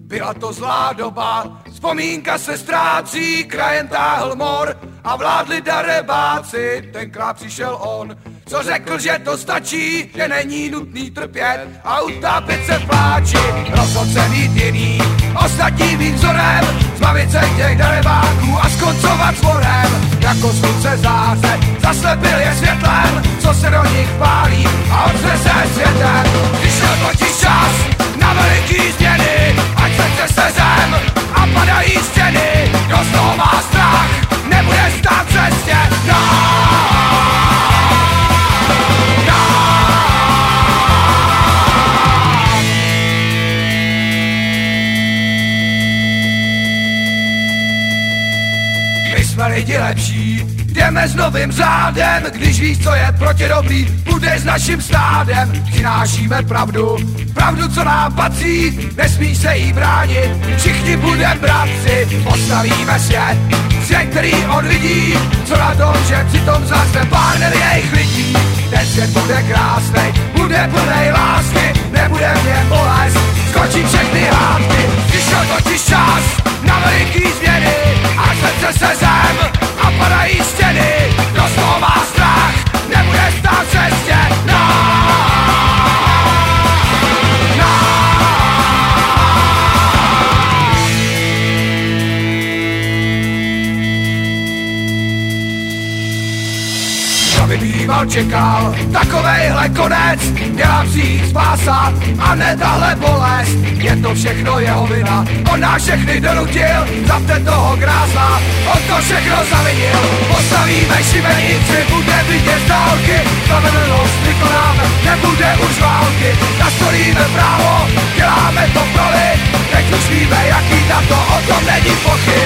Byla to zlá doba, vzpomínka se ztrácí, krajem táhl mor a vládli darebáci, tenkrát přišel on, co řekl, že to stačí, že není nutný trpět a utápět se v pláči, rozhodl se mít jiný, ostatní být vzorem, zbavit se těch darebáků a skoncovat s morem, jako slunce záře, zaslepil je světlem, co se do nich pálí a otře se světem, přišel totiž čas na veliký změny, ať se se zem a padají stěny, kdo z toho má strach, nebude stát v cestě, my jsme lidi lepší, jdeme s novým řádem, když víš, co je proti dobrý, budeš s naším stádem, přinášíme pravdu, pravdu, co nám patří, nesmíš se jí bránit, všichni budem bratři, postavíme svět, svět, který od lidí, co na tom, že přitom zase pár jejich lidí, ten svět bude krásnej, bude plnej lásky, nebude mě bolest, skočí všechny hádky, přišel totiž čas na veliký změny, a srdce se zem a padají stěny, kdo z toho má strach, nebude stát v cestě, býval čekal takovejhle konec, měla přijít spása a ne tahle bolest, je to všechno jeho vina, on nás všechny donutil, zavte toho grázla, on to všechno zavinil, postavíme šibenici, bude vidět z dálky, spravedlnost vykonáme, nebude už války, nastolíme právo, děláme to pro lid, teď už víme, jaký na to, o tom není pochyb.